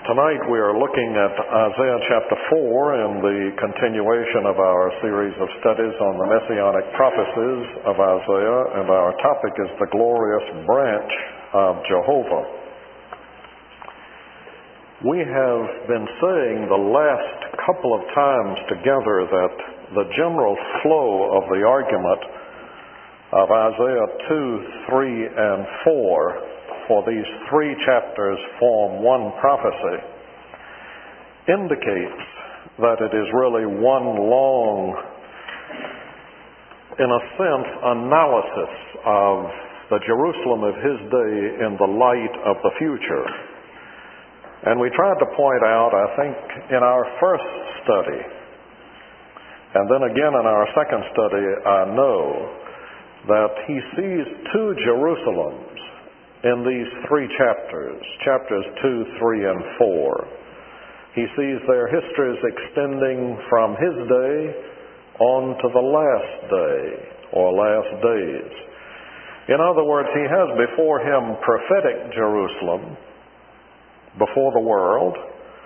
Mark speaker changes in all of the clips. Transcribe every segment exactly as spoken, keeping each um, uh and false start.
Speaker 1: Tonight we are looking at Isaiah chapter four in the continuation of our series of studies on the messianic prophecies of Isaiah, and our topic is the glorious branch of Jehovah. We have been saying the last couple of times together that the general flow of the argument of Isaiah two, three, and four for these three chapters form one prophecy, indicates that it is really one long, in a sense, analysis of the Jerusalem of his day in the light of the future. And we tried to point out, I think, in our first study, and then again in our second study, I know, that he sees two Jerusalems in these three chapters, chapters two, three, and four. He sees their histories extending from his day on to the last day, or last days. In other words, he has before him prophetic Jerusalem, before the world,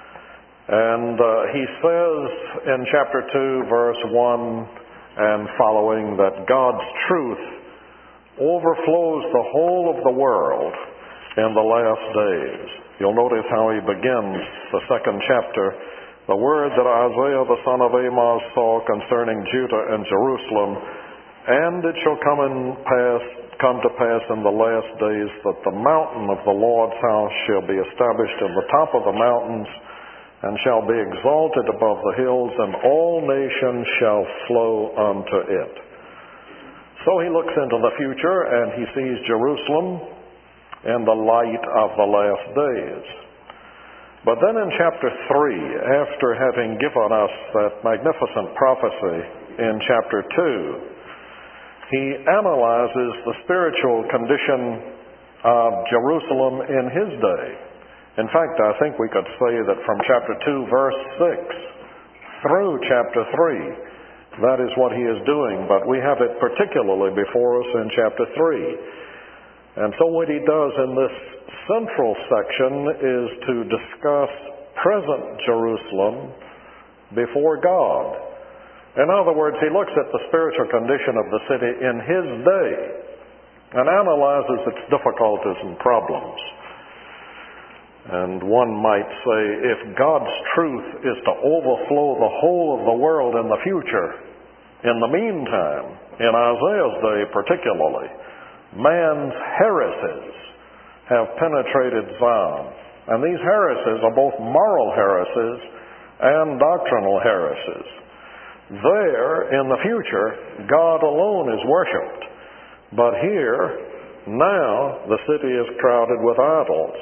Speaker 1: and uh, he says in chapter two, verse one and following, that God's truth overflows the whole of the world in the last days. You'll notice how he begins the second chapter. The word that Isaiah the son of Amoz saw concerning Judah and Jerusalem, and it shall come and pass, come to pass in the last days that the mountain of the Lord's house shall be established in the top of the mountains, and shall be exalted above the hills, and all nations shall flow unto it. So he looks into the future and he sees Jerusalem in the light of the last days. But then in chapter three, after having given us that magnificent prophecy in chapter two, he analyzes the spiritual condition of Jerusalem in his day. In fact, I think we could say that from chapter two, verse six, through chapter three, that is what he is doing, but we have it particularly before us in chapter three. And so what he does in this central section is to discuss present Jerusalem before God. In other words, he looks at the spiritual condition of the city in his day and analyzes its difficulties and problems. And one might say, if God's truth is to overflow the whole of the world in the future, in the meantime, in Isaiah's day particularly, man's heresies have penetrated Zion. And these heresies are both moral heresies and doctrinal heresies. There, in the future, God alone is worshipped. But here, now, the city is crowded with idols.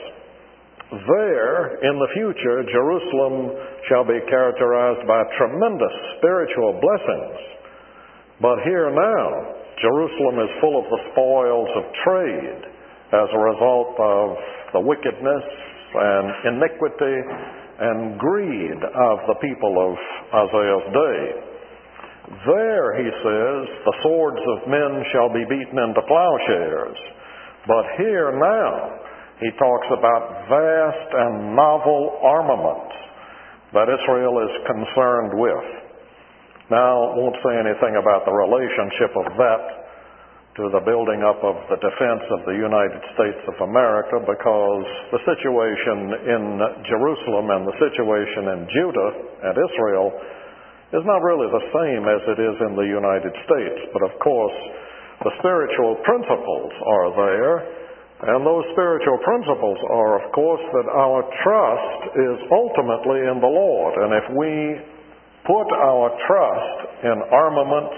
Speaker 1: There, in the future, Jerusalem shall be characterized by tremendous spiritual blessings. But here now, Jerusalem is full of the spoils of trade as a result of the wickedness and iniquity and greed of the people of Isaiah's day. There, he says, the swords of men shall be beaten into plowshares. But here now, he talks about vast and novel armaments that Israel is concerned with. Now, I won't say anything about the relationship of that to the building up of the defense of the United States of America, because the situation in Jerusalem and the situation in Judah and Israel is not really the same as it is in the United States. But of course, the spiritual principles are there. And those spiritual principles are, of course, that our trust is ultimately in the Lord. And if we put our trust in armaments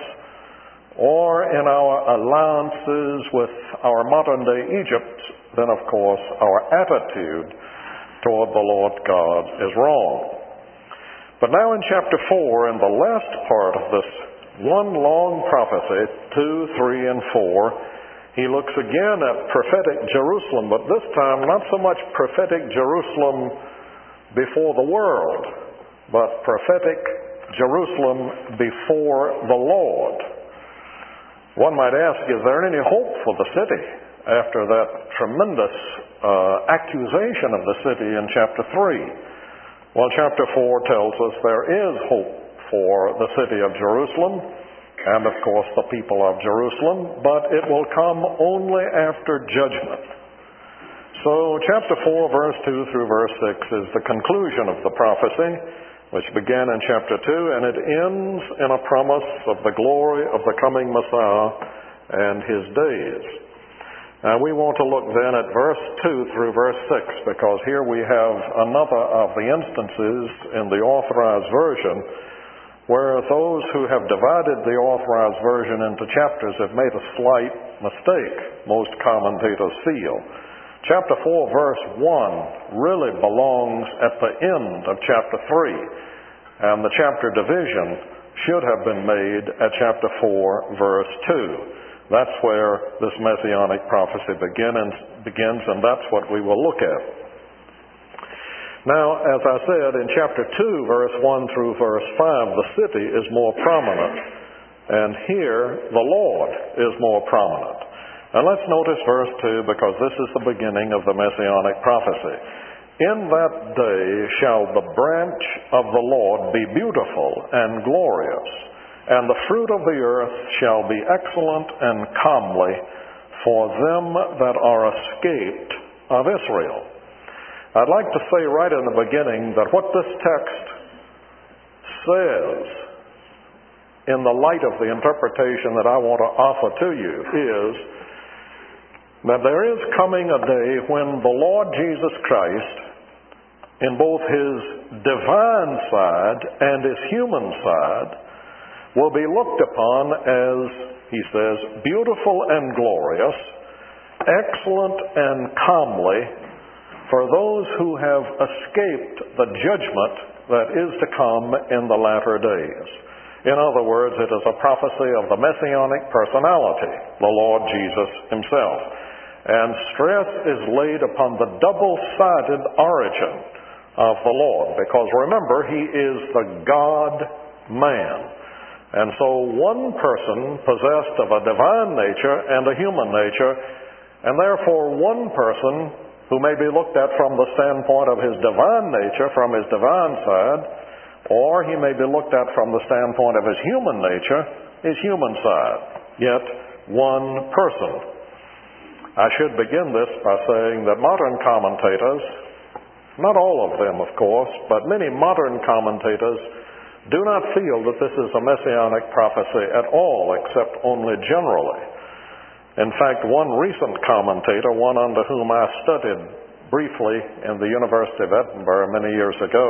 Speaker 1: or in our alliances with our modern-day Egypt, then, of course, our attitude toward the Lord God is wrong. But now in chapter four, in the last part of this one long prophecy, two, three, and four, he looks again at prophetic Jerusalem, but this time not so much prophetic Jerusalem before the world, but prophetic Jerusalem before the Lord. One might ask, is there any hope for the city after that tremendous uh, accusation of the city in chapter three. Well, chapter four tells us there is hope for the city of Jerusalem and, of course, the people of Jerusalem, but it will come only after judgment. So chapter four, verse two through verse six is the conclusion of the prophecy, which began in chapter two, and it ends in a promise of the glory of the coming Messiah and his days. Now we want to look then at verse two through verse six, because here we have another of the instances in the Authorized Version where those who have divided the Authorized Version into chapters have made a slight mistake, most commentators feel. Chapter four, verse one really belongs at the end of chapter three, and the chapter division should have been made at chapter four, verse two. That's where this messianic prophecy begins, begins, and that's what we will look at. Now, as I said, in chapter two, verse one through verse five, the city is more prominent, and here the Lord is more prominent. And let's notice verse two, because this is the beginning of the messianic prophecy. In that day shall the branch of the Lord be beautiful and glorious, and the fruit of the earth shall be excellent and comely for them that are escaped of Israel. I'd like to say right in the beginning that what this text says, in the light of the interpretation that I want to offer to you, is that there is coming a day when the Lord Jesus Christ, in both his divine side and his human side, will be looked upon as, he says, beautiful and glorious, excellent and comely for those who have escaped the judgment that is to come in the latter days. In other words, it is a prophecy of the messianic personality, the Lord Jesus himself. And stress is laid upon the double-sided origin of the Lord, because remember, he is the God-man. And so one person possessed of a divine nature and a human nature, and therefore one person who may be looked at from the standpoint of his divine nature, from his divine side, or he may be looked at from the standpoint of his human nature, his human side, yet one person. I should begin this by saying that modern commentators, not all of them of course, but many modern commentators do not feel that this is a messianic prophecy at all, except only generally. In fact, one recent commentator, one under whom I studied briefly in the University of Edinburgh many years ago,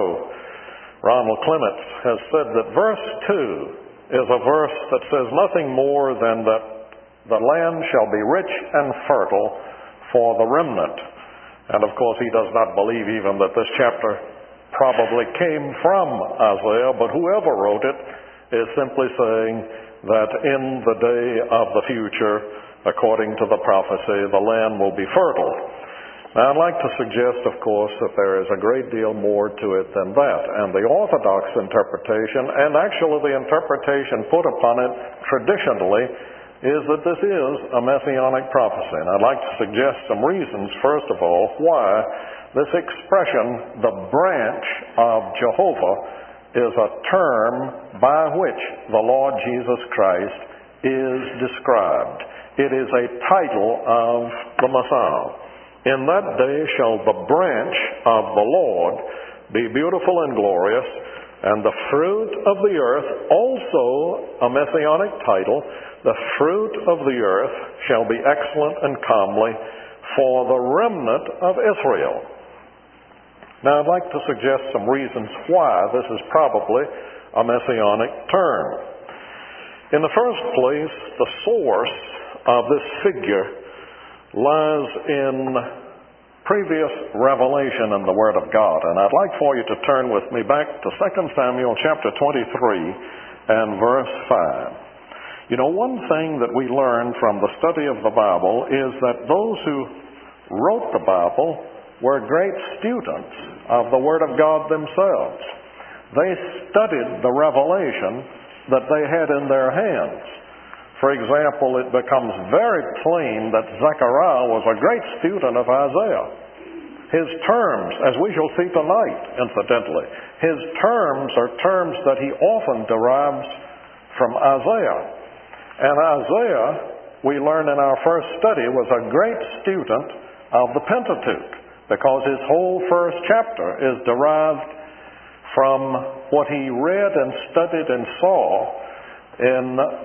Speaker 1: Ronald Clements, has said that verse two is a verse that says nothing more than that the land shall be rich and fertile for the remnant. And of course, he does not believe even that this chapter probably came from Isaiah, but whoever wrote it is simply saying that in the day of the future, according to the prophecy, the land will be fertile. Now, I'd like to suggest, of course, that there is a great deal more to it than that. And the Orthodox interpretation, and actually the interpretation put upon it traditionally, is that this is a messianic prophecy. And I'd like to suggest some reasons, first of all, why this expression, the branch of Jehovah, is a term by which the Lord Jesus Christ is described. It is a title of the Messiah. In that day shall the branch of the Lord be beautiful and glorious, and the fruit of the earth, also a messianic title, the fruit of the earth shall be excellent and comely for the remnant of Israel. Now, I'd like to suggest some reasons why this is probably a messianic term. In the first place, the source of this figure lies in previous revelation in the Word of God. And I'd like for you to turn with me back to Second Samuel chapter twenty-three and verse five. You know, one thing that we learn from the study of the Bible is that those who wrote the Bible were great students of the Word of God themselves. They studied the revelation that they had in their hands. For example, it becomes very plain that Zechariah was a great student of Isaiah. His terms, as we shall see tonight, incidentally, his terms are terms that he often derives from Isaiah. And Isaiah, we learn in our first study, was a great student of the Pentateuch, because his whole first chapter is derived from what he read and studied and saw in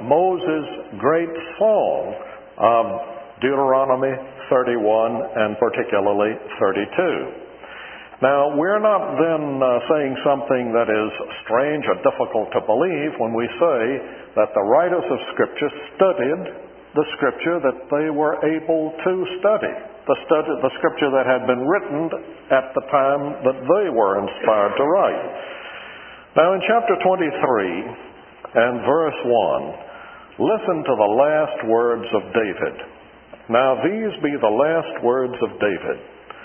Speaker 1: Moses' great song of Deuteronomy thirty-one and particularly thirty-two. Now, we're not then uh, saying something that is strange or difficult to believe when we say that the writers of Scripture studied the Scripture that they were able to study, the, study, the Scripture that had been written at the time that they were inspired to write. Now, in chapter twenty-three and verse one, listen to the last words of David. Now these be the last words of David.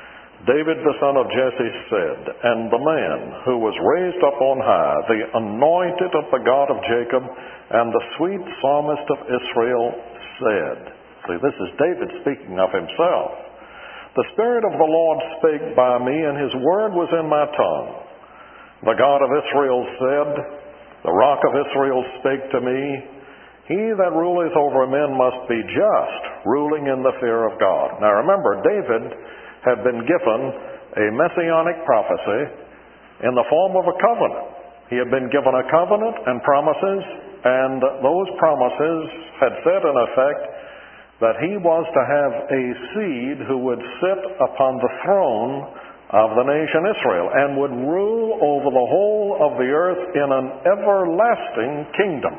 Speaker 1: David the son of Jesse said, and the man who was raised up on high, the anointed of the God of Jacob, and the sweet psalmist of Israel said. See, this is David speaking of himself. The Spirit of the Lord spake by me, and his word was in my tongue. The God of Israel said, the rock of Israel spake to me, he that ruleth over men must be just, ruling in the fear of God. Now remember, David had been given a messianic prophecy in the form of a covenant. He had been given a covenant and promises, and those promises had said in effect that he was to have a seed who would sit upon the throne of the nation Israel and would rule over the whole of the earth in an everlasting kingdom.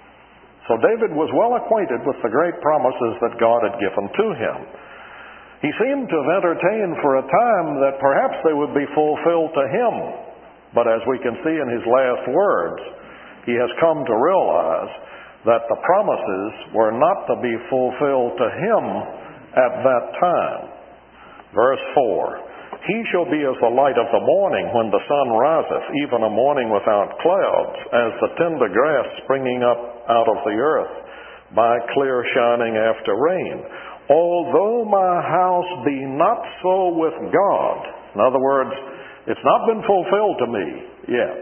Speaker 1: So David was well acquainted with the great promises that God had given to him. He seemed to have entertained for a time that perhaps they would be fulfilled to him. But as we can see in his last words, he has come to realize that the promises were not to be fulfilled to him at that time. Verse four, he shall be as the light of the morning when the sun riseth, even a morning without clouds, as the tender grass springing up out of the earth, by clear shining after rain. Although my house be not so with God, in other words, it's not been fulfilled to me yet,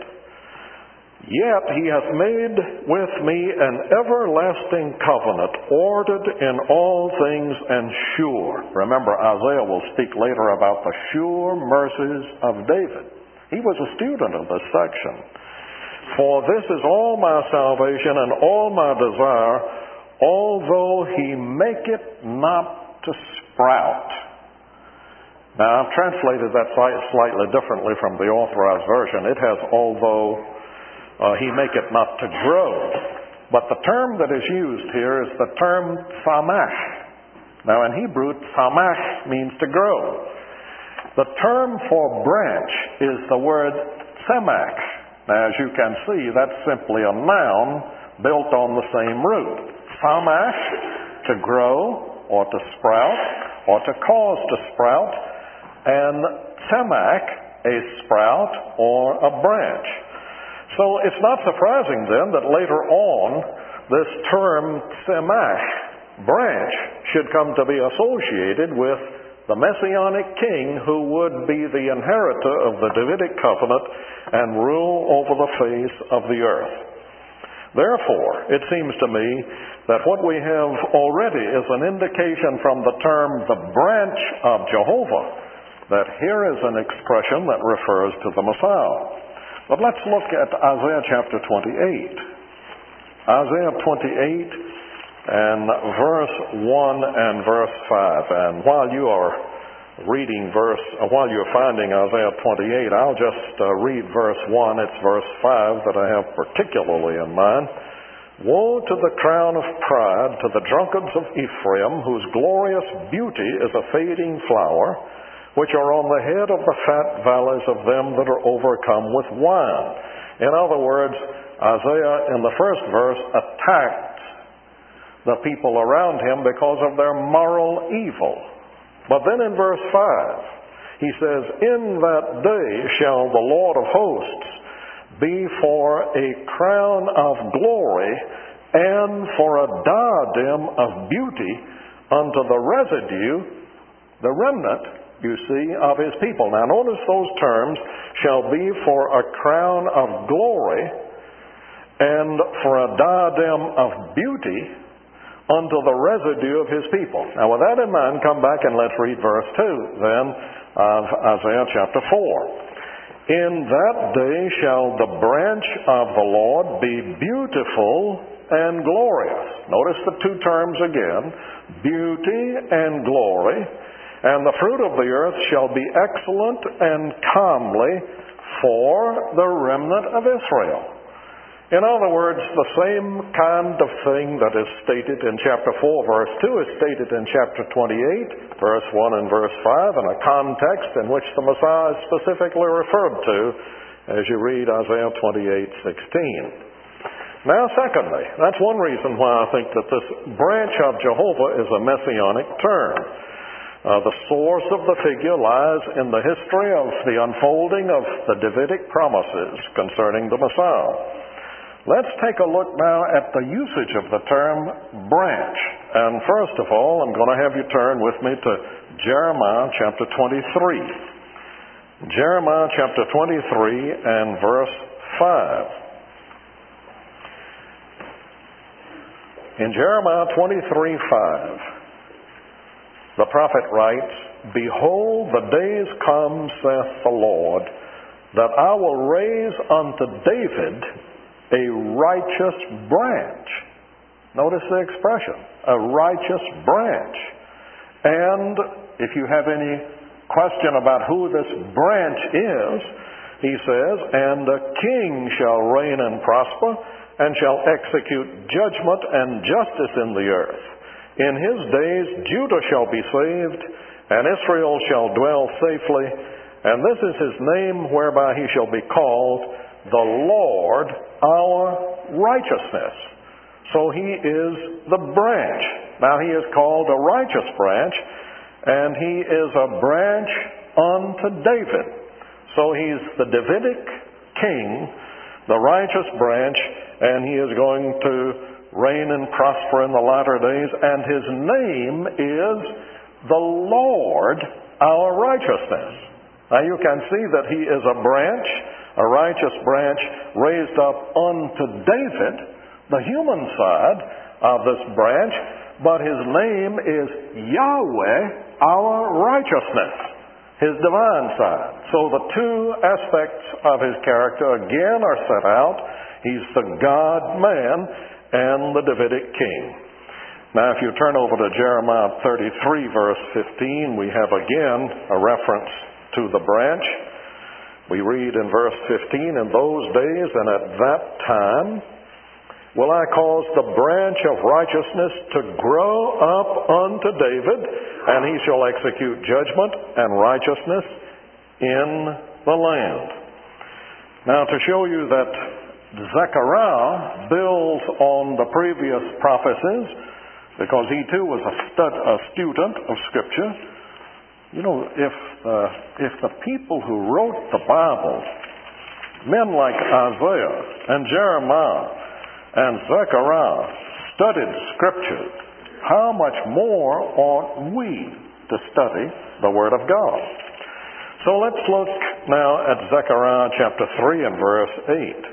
Speaker 1: yet he hath made with me an everlasting covenant, ordered in all things and sure. Remember, Isaiah will speak later about the sure mercies of David. He was a student of this section. For this is all my salvation and all my desire, although he make it not to sprout. Now, I've translated that slightly differently from the Authorized Version. It has, although uh, he make it not to grow. But the term that is used here is the term thamach. Now, in Hebrew, thamach means to grow. The term for branch is the word tsemach. Now, as you can see, that's simply a noun built on the same root. Thamach, to grow, or to sprout, or to cause to sprout, and tsemach, a sprout or a branch. So it's not surprising then that later on this term tsemach, branch, should come to be associated with the Messianic king who would be the inheritor of the Davidic covenant and rule over the face of the earth. Therefore, it seems to me that what we have already is an indication from the term the branch of Jehovah, that here is an expression that refers to the Messiah. But let's look at Isaiah chapter twenty-eight. Isaiah twenty-eight and verse one and verse five. And while you are reading verse, uh, while you're finding Isaiah twenty-eight, I'll just uh, read verse one. It's verse five that I have particularly in mind. Woe to the crown of pride, to the drunkards of Ephraim, whose glorious beauty is a fading flower, which are on the head of the fat valleys of them that are overcome with wine. In other words, Isaiah in the first verse attacked the people around him because of their moral evil. But then in verse five, he says, in that day shall the Lord of hosts be for a crown of glory and for a diadem of beauty unto the residue, the remnant, you see, of his people. Now notice those terms, shall be for a crown of glory and for a diadem of beauty unto the residue of his people. Now with that in mind, come back and let's read verse two then of Isaiah chapter four. In that day shall the branch of the Lord be beautiful and glorious. Notice the two terms again, beauty and glory. And the fruit of the earth shall be excellent and comely for the remnant of Israel. In other words, the same kind of thing that is stated in chapter four, verse two, is stated in chapter twenty-eight, verse one and verse five, in a context in which the Messiah is specifically referred to as you read Isaiah twenty-eight sixteen. Now, secondly, that's one reason why I think that this branch of Jehovah is a messianic term. Uh, the source of the figure lies in the history of the unfolding of the Davidic promises concerning the Messiah. Let's take a look now at the usage of the term branch. And first of all, I'm going to have you turn with me to Jeremiah chapter twenty-three. Jeremiah chapter twenty-three and verse five. In Jeremiah twenty-three five, the prophet writes, Behold, the days come, saith the Lord, that I will raise unto David a righteous branch. Notice the expression, a righteous branch. And if you have any question about who this branch is, he says, And a king shall reign and prosper, and shall execute judgment and justice in the earth. In his days Judah shall be saved, and Israel shall dwell safely, and this is his name whereby he shall be called the Lord our righteousness. So he is the branch. Now he is called a righteous branch, and he is a branch unto David. So he's the Davidic king, the righteous branch, and he is going to reign and prosper in the latter days, and his name is the Lord our righteousness. Now you can see that he is a branch, a righteous branch raised up unto David, the human side of this branch, but his name is Yahweh our righteousness, his divine side. So the two aspects of his character again are set out. He's the God-man and the Davidic king. Now if you turn over to Jeremiah thirty-three verse fifteen, we have again a reference to the branch. We read in verse fifteen, In those days and at that time will I cause the branch of righteousness to grow up unto David, and he shall execute judgment and righteousness in the land. Now to show you that Zechariah builds on the previous prophecies, because he too was a, stud, a student of Scripture. You know, if uh, if the people who wrote the Bible, men like Isaiah and Jeremiah and Zechariah, studied Scripture, how much more ought we to study the Word of God? So let's look now at Zechariah chapter three and verse eight.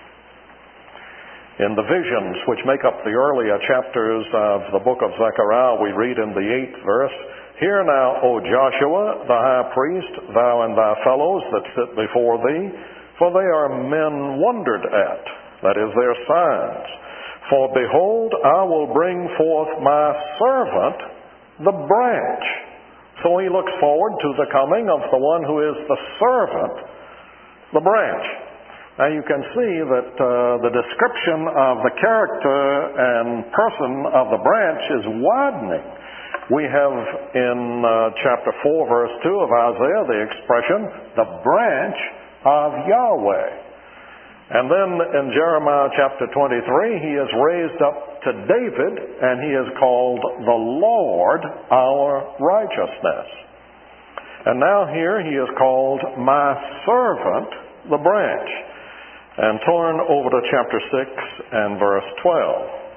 Speaker 1: In the visions which make up the earlier chapters of the book of Zechariah, we read in the eighth verse, Hear now, O Joshua, the high priest, thou and thy fellows that sit before thee, for they are men wondered at, that is their signs. For behold, I will bring forth my servant, the branch. So he looks forward to the coming of the one who is the servant, the branch. Now you can see that uh, the description of the character and person of the branch is widening. We have in uh, chapter four, verse two of Isaiah, the expression, the branch of Yahweh. And then in Jeremiah chapter twenty-three, he is raised up to David, and he is called the Lord our righteousness. And now here he is called my servant, the branch. And turn over to chapter six and verse twelve.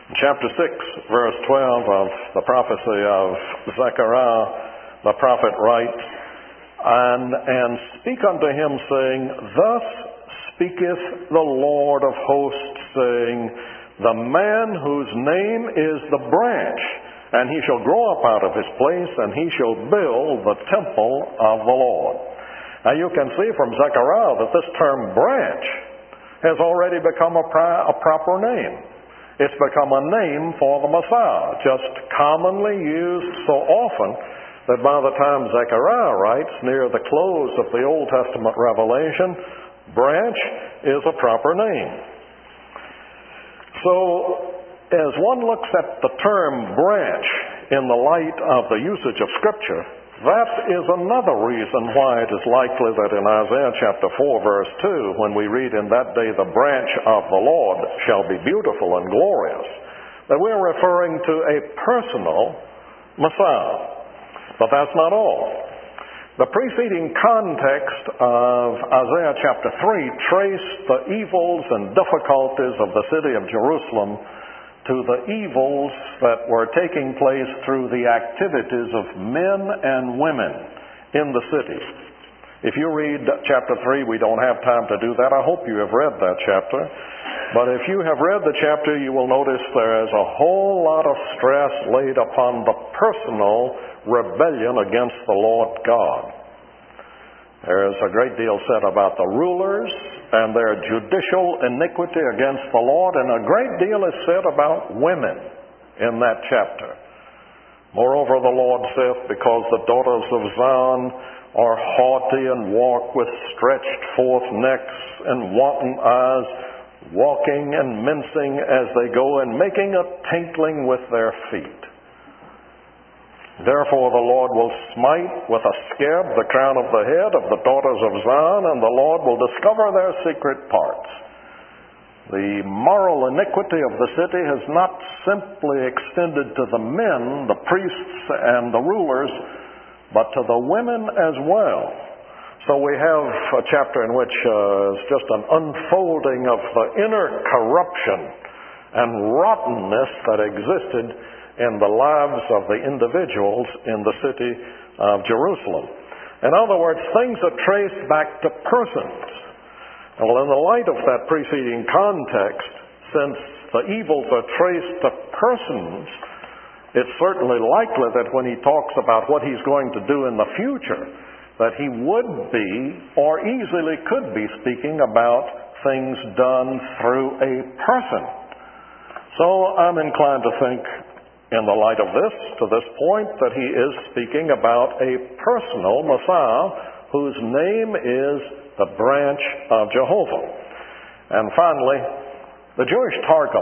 Speaker 1: Chapter six, verse twelve of the prophecy of Zechariah, the prophet writes, and, and speak unto him, saying, Thus speaketh the Lord of hosts, saying, The man whose name is the branch, and he shall grow up out of his place, and he shall build the temple of the Lord. Now you can see from Zechariah that this term branch has already become a, pri- a proper name. It's become a name for the Messiah, just commonly used so often that by the time Zechariah writes near the close of the Old Testament revelation, branch is a proper name. So, as one looks at the term branch in the light of the usage of Scripture, that is another reason why it is likely that in Isaiah chapter four, verse two, when we read, In that day the branch of the Lord shall be beautiful and glorious, that we're referring to a personal Messiah. But that's not all. The preceding context of Isaiah chapter three traced the evils and difficulties of the city of Jerusalem to the evils that were taking place through the activities of men and women in the city. If you read chapter three, we don't have time to do that. I hope you have read that chapter. But if you have read the chapter, you will notice there is a whole lot of stress laid upon the personal rebellion against the Lord God. There is a great deal said about the rulers and their judicial iniquity against the Lord, and a great deal is said about women in that chapter. Moreover, the Lord saith, Because the daughters of Zion are haughty and walk with stretched forth necks and wanton eyes, walking and mincing as they go, and making a tinkling with their feet. Therefore the Lord will smite with a scab the crown of the head of the daughters of Zion, and the Lord will discover their secret parts. The moral iniquity of the city has not simply extended to the men, the priests, and the rulers, but to the women as well. So we have a chapter in which uh, is just an unfolding of the inner corruption and rottenness that existed in the lives of the individuals in the city of Jerusalem. In other words, things are traced back to persons. Well, in the light of that preceding context, since the evils are traced to persons, it's certainly likely that when he talks about what he's going to do in the future, that he would be, or easily could be, speaking about things done through a person. So I'm inclined to think, in the light of this, to this point, that he is speaking about a personal Messiah whose name is the branch of Jehovah. And finally, the Jewish Targum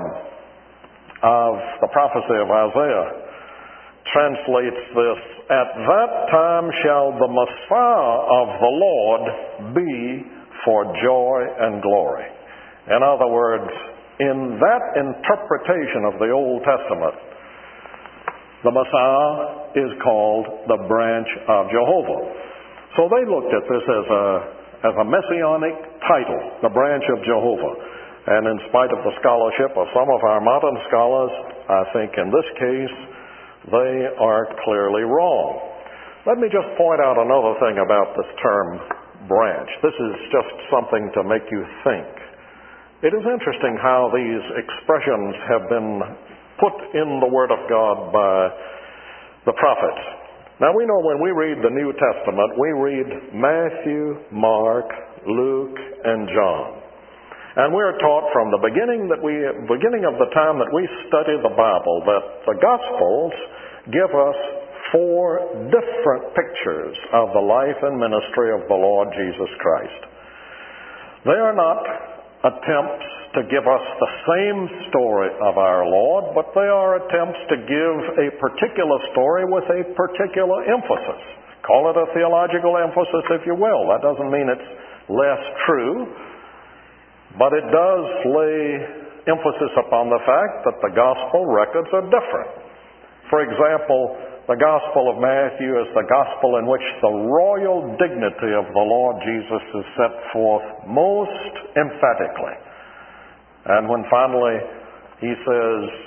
Speaker 1: of the prophecy of Isaiah translates this, At that time shall the Messiah of the Lord be for joy and glory. In other words, in that interpretation of the Old Testament, the Messiah is called the branch of Jehovah. So they looked at this as a, as a messianic title, the branch of Jehovah. And in spite of the scholarship of some of our modern scholars, I think in this case, they are clearly wrong. Let me just point out another thing about this term branch. This is just something to make you think. It is interesting how these expressions have been put in the Word of God by the prophets. Now we know when we read the New Testament, we read Matthew, Mark, Luke, and John. And we're taught from the beginning that we, beginning of the time that we study the Bible, that the Gospels give us four different pictures of the life and ministry of the Lord Jesus Christ. They are not attempts to give us the same story of our Lord, but they are attempts to give a particular story with a particular emphasis. Call it a theological emphasis if you will. That doesn't mean it's less true, but it does lay emphasis upon the fact that the gospel records are different. For example, the Gospel of Matthew is the gospel in which the royal dignity of the Lord Jesus is set forth most emphatically. And when finally he says,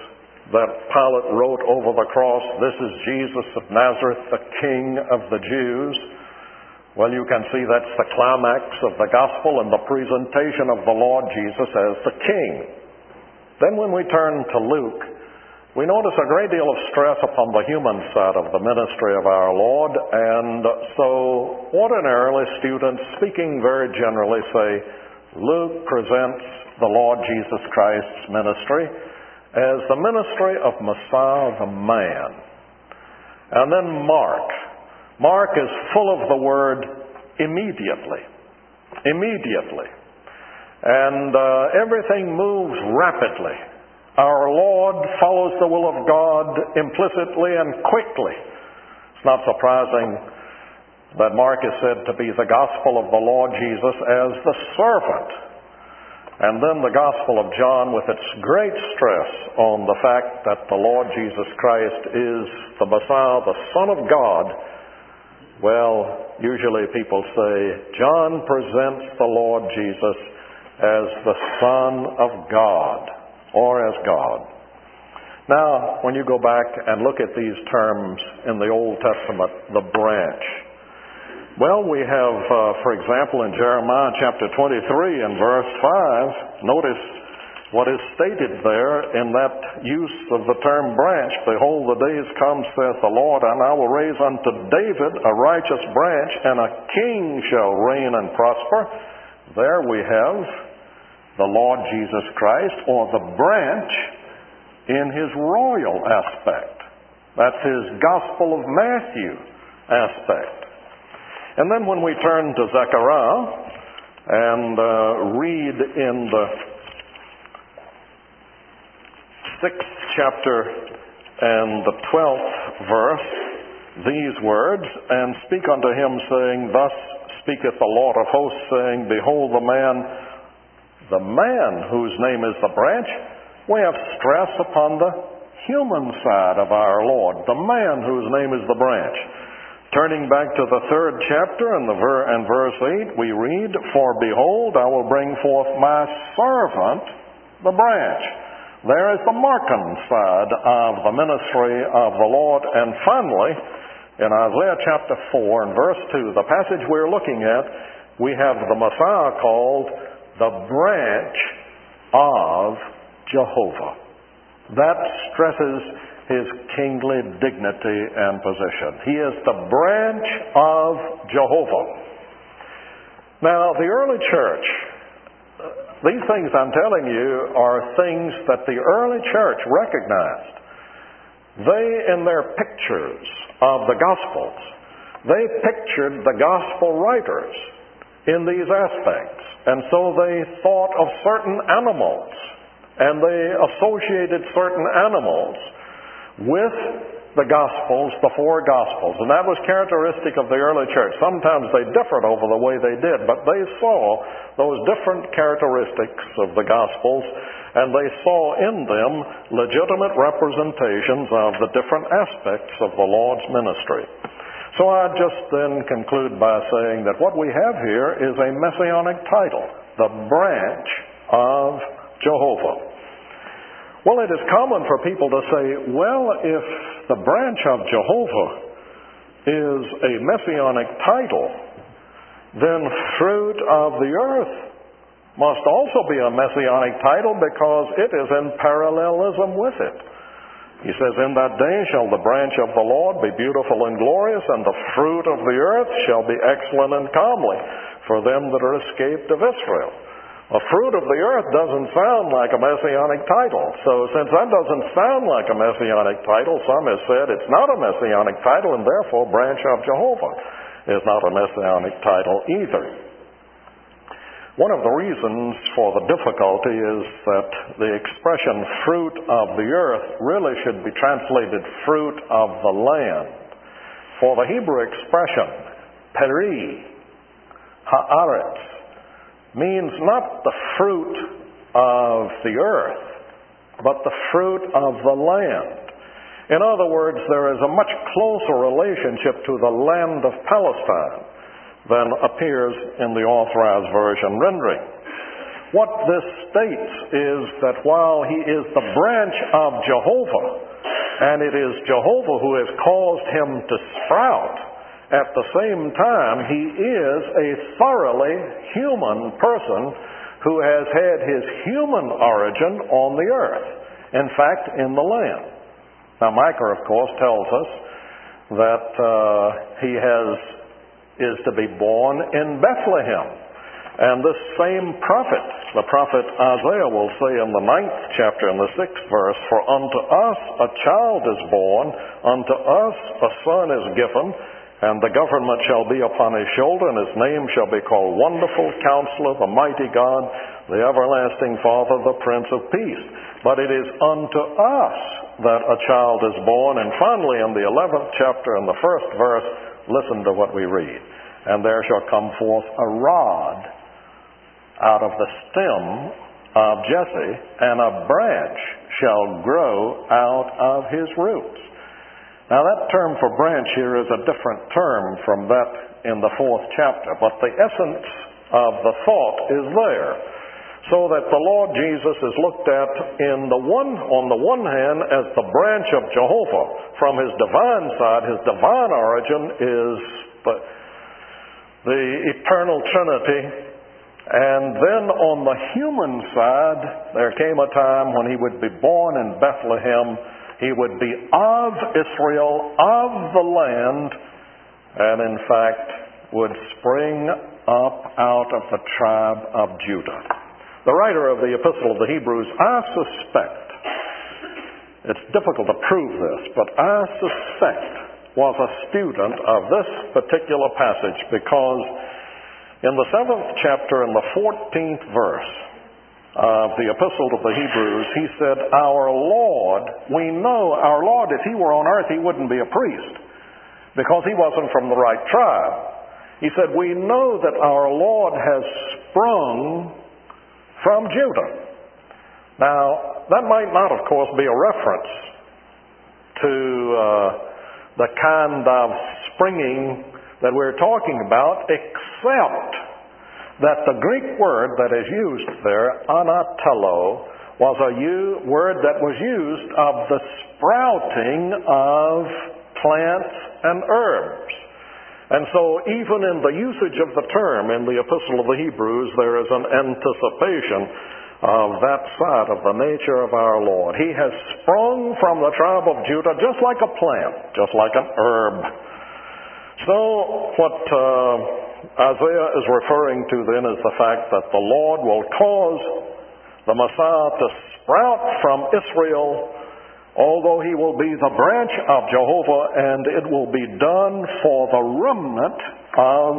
Speaker 1: that Pilate wrote over the cross, "This is Jesus of Nazareth, the King of the Jews." Well, you can see that's the climax of the gospel and the presentation of the Lord Jesus as the King. Then when we turn to Luke, we notice a great deal of stress upon the human side of the ministry of our Lord, and so ordinarily students, speaking very generally, say Luke presents the Lord Jesus Christ's ministry as the ministry of Messiah the man. And then Mark. Mark is full of the word immediately. Immediately. And uh, everything moves rapidly. Our Lord follows the will of God implicitly and quickly. It's not surprising that Mark is said to be the gospel of the Lord Jesus as the servant. And then the Gospel of John, with its great stress on the fact that the Lord Jesus Christ is the Messiah, the Son of God. Well, usually people say John presents the Lord Jesus as the Son of God, or as God. Now, when you go back and look at these terms in the Old Testament, the branch. Well, we have, uh, for example, in Jeremiah chapter twenty-three and verse five, notice what is stated there in that use of the term branch. "Behold, the days come, saith the Lord, and I will raise unto David a righteous branch, and a king shall reign and prosper." There we have the Lord Jesus Christ, or the branch, in his royal aspect. That's his Gospel of Matthew aspect. And then when we turn to Zechariah and uh, read in the sixth chapter and the twelfth verse these words, "And speak unto him, saying, Thus speaketh the Lord of hosts, saying, Behold the man, the man whose name is the branch." We have stress upon the human side of our Lord, the man whose name is the branch. Turning back to the third chapter and, the ver- and verse eight, we read, "For behold, I will bring forth my servant, the branch." There is the Markan side of the ministry of the Lord. And finally, in Isaiah chapter four and verse two, the passage we're looking at, we have the Messiah called the branch of Jehovah. That stresses his kingly dignity and position. He is the branch of Jehovah. Now, the early church, these things I'm telling you are things that the early church recognized. They, in their pictures of the Gospels, they pictured the Gospel writers in these aspects. And so they thought of certain animals, and they associated certain animals with the Gospels, the four Gospels. And that was characteristic of the early church. Sometimes they differed over the way they did, but they saw those different characteristics of the Gospels, and they saw in them legitimate representations of the different aspects of the Lord's ministry. So I just then conclude by saying that what we have here is a messianic title, the branch of Jehovah. Well, it is common for people to say, well, if the branch of Jehovah is a messianic title, then fruit of the earth must also be a messianic title because it is in parallelism with it. He says, "In that day shall the branch of the Lord be beautiful and glorious, and the fruit of the earth shall be excellent and comely for them that are escaped of Israel." A fruit of the earth doesn't sound like a messianic title. So since that doesn't sound like a messianic title, some have said it's not a messianic title, and therefore branch of Jehovah is not a messianic title either. One of the reasons for the difficulty is that the expression fruit of the earth really should be translated fruit of the land. For the Hebrew expression, peri, haaretz, means not the fruit of the earth, but the fruit of the land. In other words, there is a much closer relationship to the land of Palestine than appears in the Authorized Version rendering. What this states is that while he is the branch of Jehovah, and it is Jehovah who has caused him to sprout, at the same time he is a thoroughly human person who has had his human origin on the earth. In fact, in the land. Now Micah, of course, tells us that uh, he has is to be born in Bethlehem. And this same prophet, the prophet Isaiah, will say in the ninth chapter, in the sixth verse, "For unto us a child is born, unto us a son is given, and the government shall be upon his shoulder, and his name shall be called Wonderful Counselor, the Mighty God, the Everlasting Father, the Prince of Peace. But it is unto us that a child is born." And finally, in the eleventh chapter, in the first verse, listen to what we read. "And there shall come forth a rod out of the stem of Jesse, and a branch shall grow out of his roots." Now that term for branch here is a different term from that in the fourth chapter, but the essence of the thought is there. So that the Lord Jesus is looked at in the one, on the one hand as the branch of Jehovah. From his divine side, his divine origin is the, the eternal Trinity. And then on the human side, there came a time when he would be born in Bethlehem. He would be of Israel, of the land, and in fact would spring up out of the tribe of Judah. The writer of the Epistle of the Hebrews, I suspect, it's difficult to prove this, but I suspect was a student of this particular passage, because in the seventh chapter, in the fourteenth verse of the Epistle to the Hebrews, he said, "Our Lord, we know our Lord, if he were on earth, he wouldn't be a priest, because he wasn't from the right tribe." He said, "We know that our Lord has sprung from Judah." Now, that might not, of course, be a reference to uh, the kind of springing that we're talking about, except that the Greek word that is used there, anatello, was a u- word that was used of the sprouting of plants and herbs. And so even in the usage of the term in the Epistle of the Hebrews, there is an anticipation of that side of the nature of our Lord. He has sprung from the tribe of Judah just like a plant, just like an herb. So what uh, Isaiah is referring to then is the fact that the Lord will cause the Messiah to sprout from Israel, although he will be the branch of Jehovah, and it will be done for the remnant of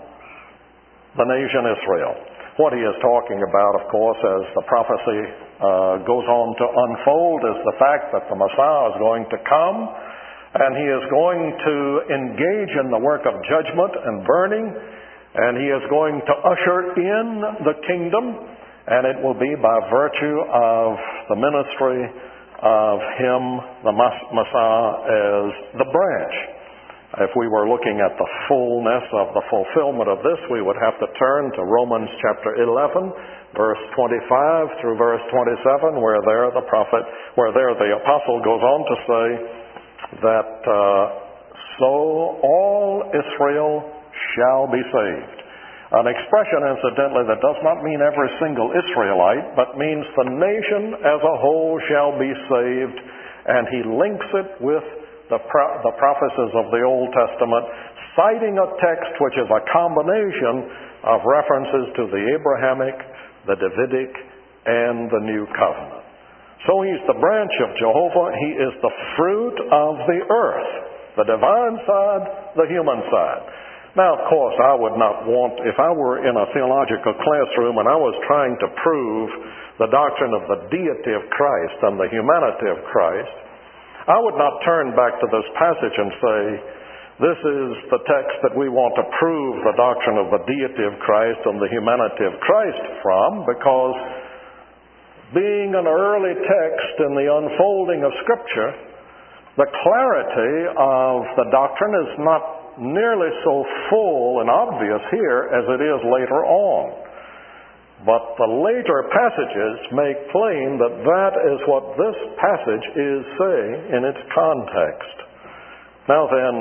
Speaker 1: the nation Israel. What he is talking about, of course, as the prophecy uh, goes on to unfold, is the fact that the Messiah is going to come, and he is going to engage in the work of judgment and burning, and he is going to usher in the kingdom, and it will be by virtue of the ministry of him, the Messiah, as the branch. If we were looking at the fullness of the fulfillment of this, we would have to turn to Romans chapter eleven, verse twenty-five through verse twenty-seven, where there the prophet, where there the apostle goes on to say that uh, so all Israel shall be saved. An expression, incidentally, that does not mean every single Israelite, but means the nation as a whole shall be saved, and he links it with the, pro- the prophecies of the Old Testament, citing a text which is a combination of references to the Abrahamic, the Davidic, and the New Covenant. So he's the branch of Jehovah. He is the fruit of the earth, the divine side, the human side. Now, of course, I would not want, if I were in a theological classroom and I was trying to prove the doctrine of the deity of Christ and the humanity of Christ, I would not turn back to this passage and say, this is the text that we want to prove the doctrine of the deity of Christ and the humanity of Christ from, because being an early text in the unfolding of Scripture, the clarity of the doctrine is not nearly so full and obvious here as it is later on. But the later passages make plain that that is what this passage is saying in its context. Now then,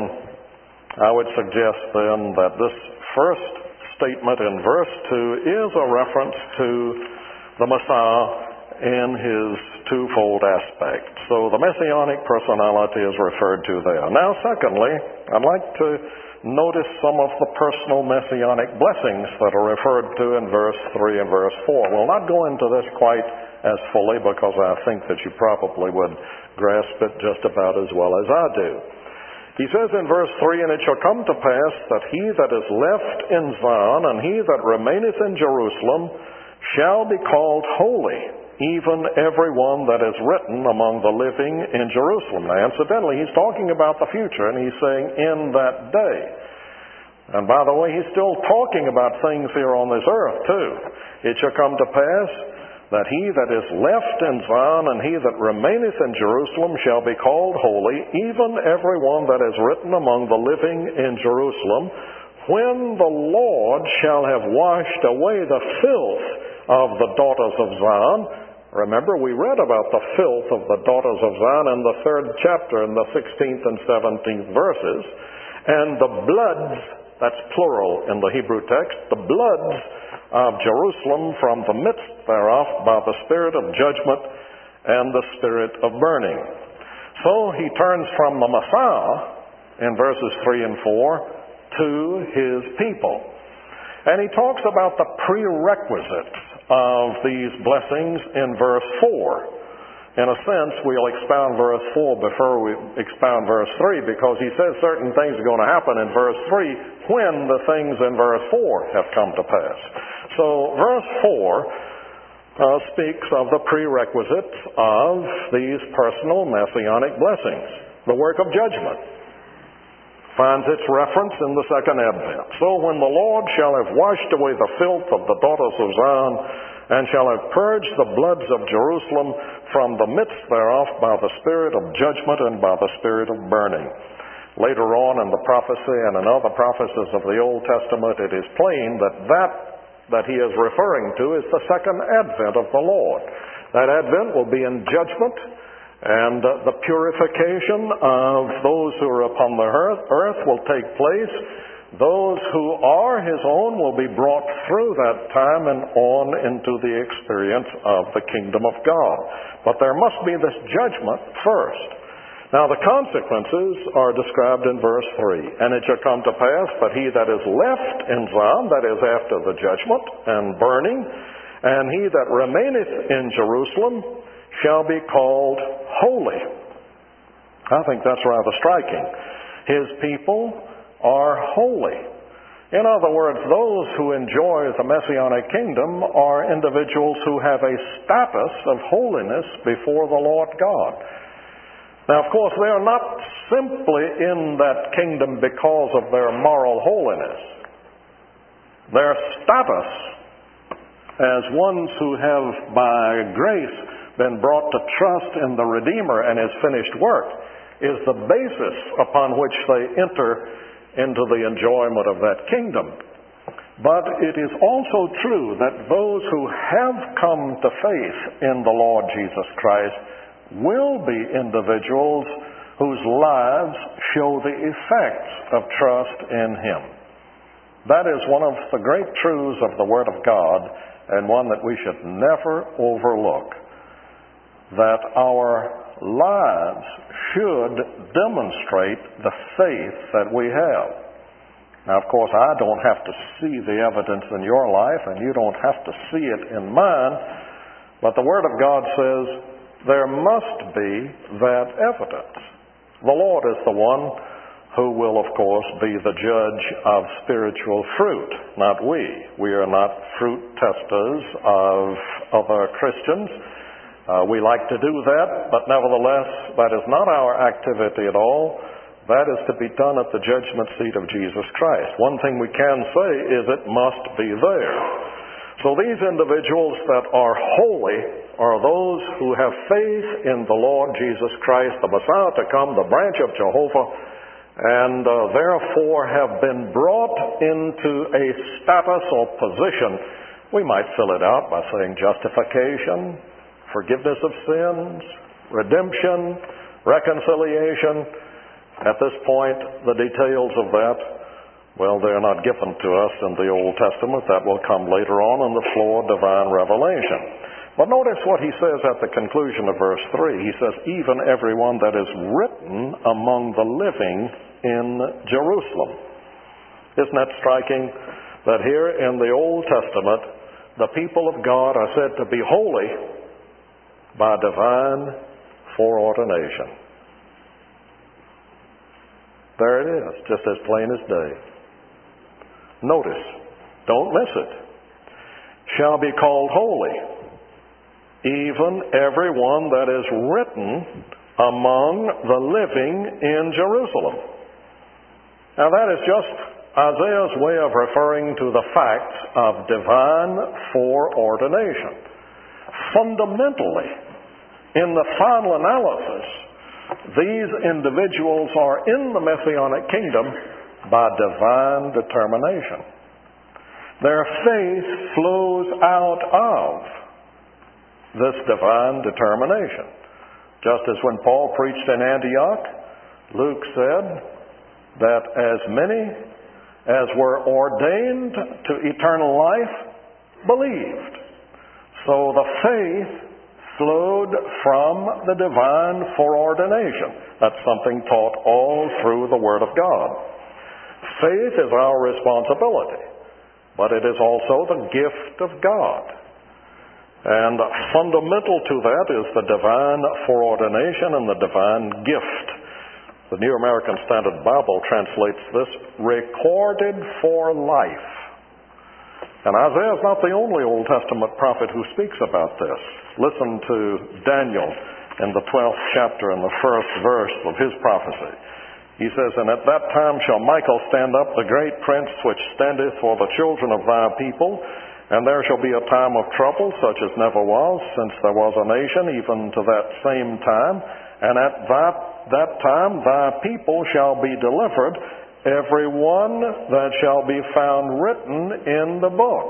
Speaker 1: I would suggest then that this first statement in verse two is a reference to the Messiah in his twofold aspect. So the messianic personality is referred to there. Now secondly, I'd like to notice some of the personal messianic blessings that are referred to in verse three and verse four. We'll not go into this quite as fully because I think that you probably would grasp it just about as well as I do. He says in verse three, "And it shall come to pass that he that is left in Zion and he that remaineth in Jerusalem shall be called holy, even every one that is written among the living in Jerusalem." Now, incidentally, he's talking about the future, and he's saying, in that day. And by the way, he's still talking about things here on this earth, too. "It shall come to pass that he that is left in Zion and he that remaineth in Jerusalem shall be called holy, even every one that is written among the living in Jerusalem, when the Lord shall have washed away the filth of the daughters of Zion." Remember, we read about the filth of the daughters of Zion in the third chapter in the sixteenth and seventeenth verses. "And the bloods," that's plural in the Hebrew text, "the bloods of Jerusalem from the midst thereof by the spirit of judgment and the spirit of burning." So he turns from the Messiah in verses three and four to his people. And he talks about the prerequisites of these blessings in verse four. In a sense, we'll expound verse four before we expound verse three, because he says certain things are going to happen in verse three when the things in verse four have come to pass. So verse four uh, speaks of the prerequisites of these personal messianic blessings. The work of judgment finds its reference in the second advent. "So when the Lord shall have washed away the filth of the daughters of Zion, and shall have purged the bloods of Jerusalem from the midst thereof by the spirit of judgment and by the spirit of burning." Later on in the prophecy and in other prophecies of the Old Testament, it is plain that that that he is referring to is the second advent of the Lord. That advent will be in judgment, and uh, the purification of those who are upon the earth, earth will take place. Those who are his own will be brought through that time and on into the experience of the kingdom of God. But there must be this judgment first. Now the consequences are described in verse three. "And it shall come to pass that he that is left in Zion," that is after the judgment and burning, "and he that remaineth in Jerusalem shall be called holy." I think that's rather striking. His people are holy. In other words, those who enjoy the Messianic kingdom are individuals who have a status of holiness before the Lord God. Now, of course, they are not simply in that kingdom because of their moral holiness. Their status as ones who have by grace been brought to trust in the Redeemer and his finished work is the basis upon which they enter into the enjoyment of that kingdom. But it is also true that those who have come to faith in the Lord Jesus Christ will be individuals whose lives show the effects of trust in him. That is one of the great truths of the Word of God, and one that we should never overlook. That our lives should demonstrate the faith that we have. Now, of course, I don't have to see the evidence in your life, and you don't have to see it in mine, but the Word of God says there must be that evidence. The Lord is the one who will, of course, be the judge of spiritual fruit, not we. We are not fruit testers of other Christians. Uh, we like to do that, but nevertheless, that is not our activity at all. That is to be done at the judgment seat of Jesus Christ. One thing we can say is it must be there. So these individuals that are holy are those who have faith in the Lord Jesus Christ, the Messiah to come, the branch of Jehovah, and uh, therefore have been brought into a status or position We might fill it out by saying justification, forgiveness of sins, redemption, reconciliation. At this point, the details of that, well, they're not given to us in the Old Testament. That will come later on in the flow of divine revelation. But notice what he says at the conclusion of verse three. He says, even everyone that is written among the living in Jerusalem. Isn't that striking? That here in the Old Testament, the people of God are said to be holy by divine foreordination. There it is, just as plain as day. Notice, don't miss it. Shall be called holy, even everyone that is written among the living in Jerusalem. Now that is just Isaiah's way of referring to the facts of divine foreordination. Fundamentally, in the final analysis, these individuals are in the Messianic kingdom by divine determination. Their faith flows out of this divine determination. Just as when Paul preached in Antioch, Luke said that as many as were ordained to eternal life believed. So the faith flowed from the divine foreordination. That's something taught all through the Word of God. Faith is our responsibility, but it is also the gift of God. And fundamental to that is the divine foreordination and the divine gift. The New American Standard Bible translates this, recorded for life. And Isaiah is not the only Old Testament prophet who speaks about this. Listen to Daniel in the twelfth chapter and the first verse of his prophecy. He says, and at that time shall Michael stand up, the great prince which standeth for the children of thy people, and there shall be a time of trouble such as never was, since there was a nation, even to that same time. And at that, that time thy people shall be delivered, every one that shall be found written in the book.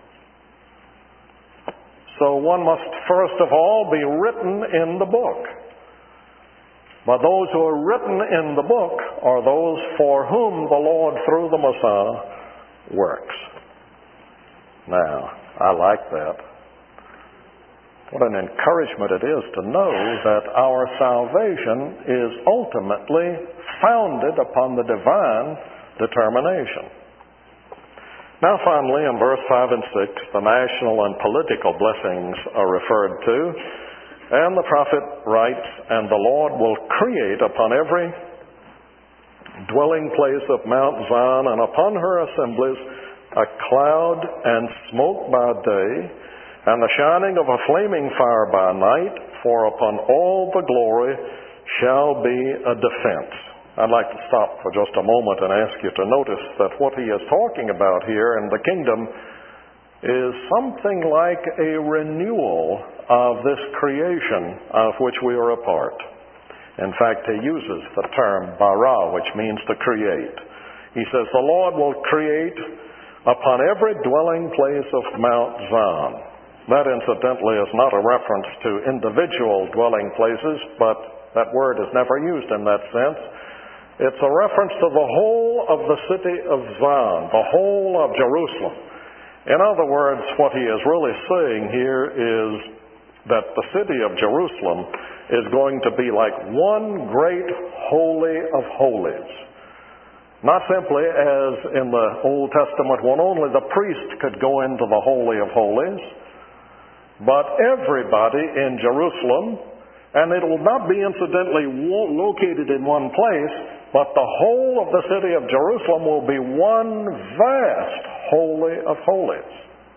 Speaker 1: So one must first of all be written in the book. But those who are written in the book are those for whom the Lord, through the Messiah, works. Now, I like that. What an encouragement it is to know that our salvation is ultimately founded upon the divine determination. Now finally, in verse five and six, the national and political blessings are referred to. And the prophet writes, and the Lord will create upon every dwelling place of Mount Zion and upon her assemblies a cloud and smoke by day, and the shining of a flaming fire by night, for upon all the glory shall be a defense. I'd like to stop for just a moment and ask you to notice that what he is talking about here in the kingdom is something like a renewal of this creation of which we are a part. In fact, he uses the term bara, which means to create. He says, the Lord will create upon every dwelling place of Mount Zion. That, incidentally, is not a reference to individual dwelling places, but that word is never used in that sense. It's a reference to the whole of the city of Zion, the whole of Jerusalem. In other words, what he is really saying here is that the city of Jerusalem is going to be like one great holy of holies. Not simply as in the Old Testament when only the priest could go into the Holy of Holies, but everybody in Jerusalem, and it will not be incidentally located in one place, but the whole of the city of Jerusalem will be one vast Holy of Holies.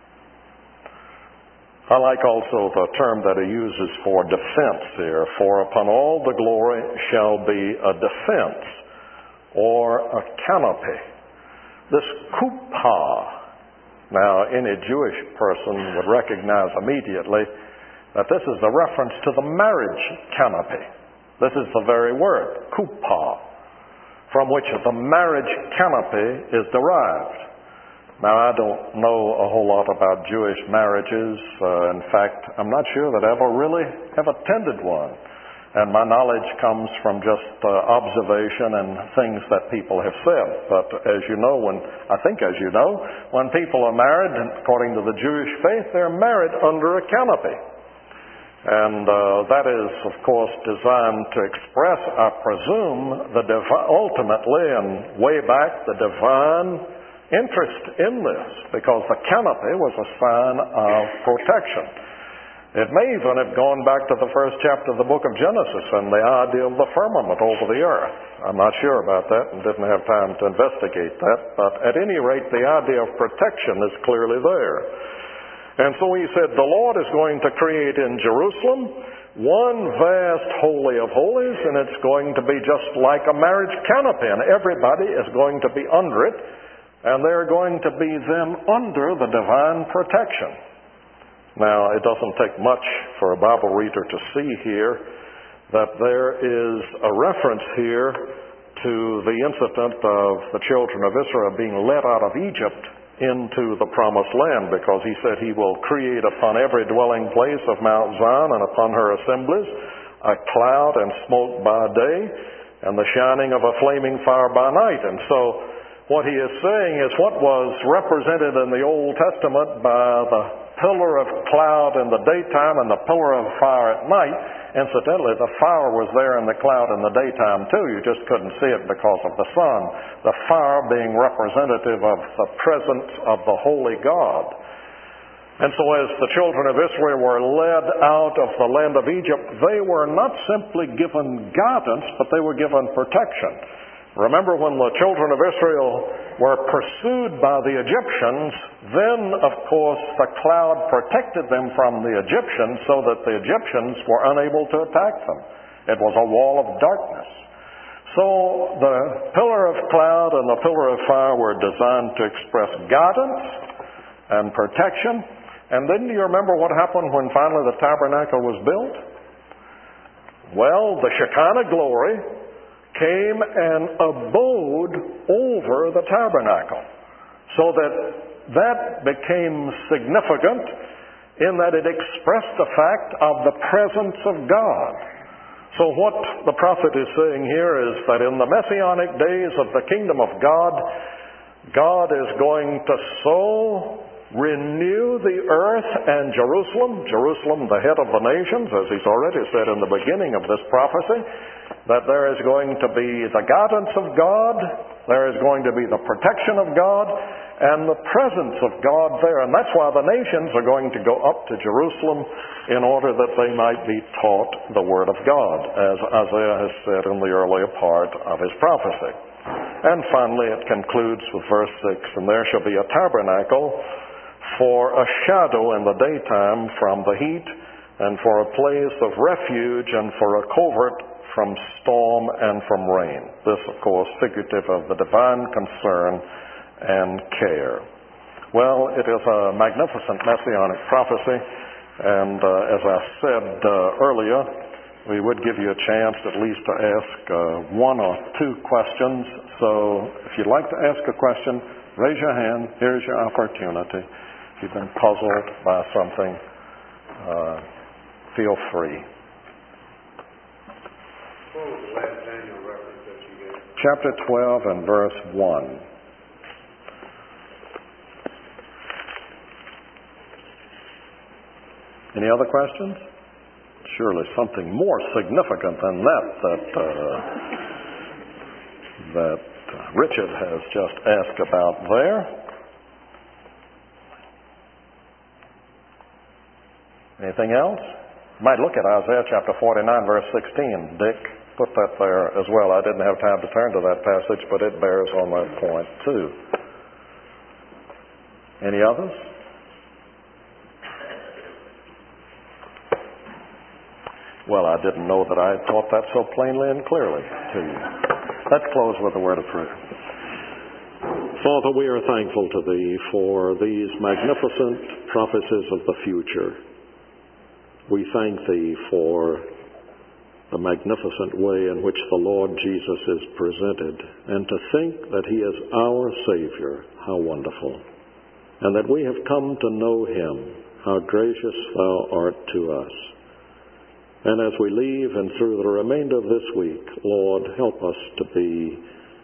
Speaker 1: I like also the term that he uses for defense here, for upon all the glory shall be a defense, or a canopy. This kuppah. Now, any Jewish person would recognize immediately that this is the reference to the marriage canopy. This is the very word, kuppah, from which the marriage canopy is derived. Now, I don't know a whole lot about Jewish marriages. Uh, in fact, I'm not sure that I ever really have attended one. And my knowledge comes from just uh, observation and things that people have said. But as you know, when I think as you know, when people are married, according to the Jewish faith, they're married under a canopy. And uh, that is, of course, designed to express, I presume, the divi- ultimately and way back, the divine interest in this, because the canopy was a sign of protection. It may even have gone back to the first chapter of the book of Genesis and the idea of the firmament over the earth. I'm not sure about that and didn't have time to investigate that, but at any rate, the idea of protection is clearly there. And so he said, the Lord is going to create in Jerusalem one vast holy of holies, and it's going to be just like a marriage canopy, and everybody is going to be under it, and they're going to be then under the divine protection. Now, it doesn't take much for a Bible reader to see here that there is a reference here to the incident of the children of Israel being led out of Egypt into the promised land, because he said he will create upon every dwelling place of Mount Zion and upon her assemblies a cloud and smoke by day and the shining of a flaming fire by night. And so what he is saying is what was represented in the Old Testament by the pillar of cloud in the daytime and the pillar of fire at night. Incidentally, the fire was there in the cloud in the daytime too. You just couldn't see it because of the sun. The fire being representative of the presence of the Holy God. And so as the children of Israel were led out of the land of Egypt, they were not simply given guidance, but they were given protection. Remember when the children of Israel were pursued by the Egyptians, then, of course, the cloud protected them from the Egyptians so that the Egyptians were unable to attack them. It was a wall of darkness. So the pillar of cloud and the pillar of fire were designed to express guidance and protection. And then do you remember what happened when finally the tabernacle was built? Well, the Shekinah glory came and abode over the tabernacle, so that that became significant in that it expressed the fact of the presence of God. So what the prophet is saying here is that in the messianic days of the kingdom of God, God is going to so renew the earth and Jerusalem, Jerusalem the head of the nations, as he's already said in the beginning of this prophecy, that there is going to be the guidance of God, there is going to be the protection of God, and the presence of God there. And that's why the nations are going to go up to Jerusalem in order that they might be taught the Word of God, as Isaiah has said in the earlier part of his prophecy. And finally it concludes with verse six, and there shall be a tabernacle for a shadow in the daytime from the heat, and for a place of refuge, and for a covert from storm and from rain. This, of course, figurative of the divine concern and care. Well, it is a magnificent messianic prophecy, and uh, as I said uh, earlier, we would give you a chance at least to ask uh, one or two questions. So if you'd like to ask a question, raise your hand. Here's your opportunity. If you've been puzzled by something, uh, feel free.
Speaker 2: What was the last Daniel reference that you gave?
Speaker 1: Chapter twelve and verse one. Any other questions? Surely something more significant than that that uh, that Richard has just asked about there. Anything else? You might look at Isaiah chapter forty-nine, verse sixteen. Dick put that there as well. I didn't have time to turn to that passage, but it bears on that point too. Any others? Well, I didn't know that I had taught that so plainly and clearly to you. Let's close with a word of prayer. Father, we are thankful to Thee for these magnificent prophecies of the future. We thank Thee for the magnificent way in which the Lord Jesus is presented, and to think that He is our Savior. How wonderful. and that we have come to know him, how gracious thou art to us. And as we leave and through the remainder of this week, Lord, help us to be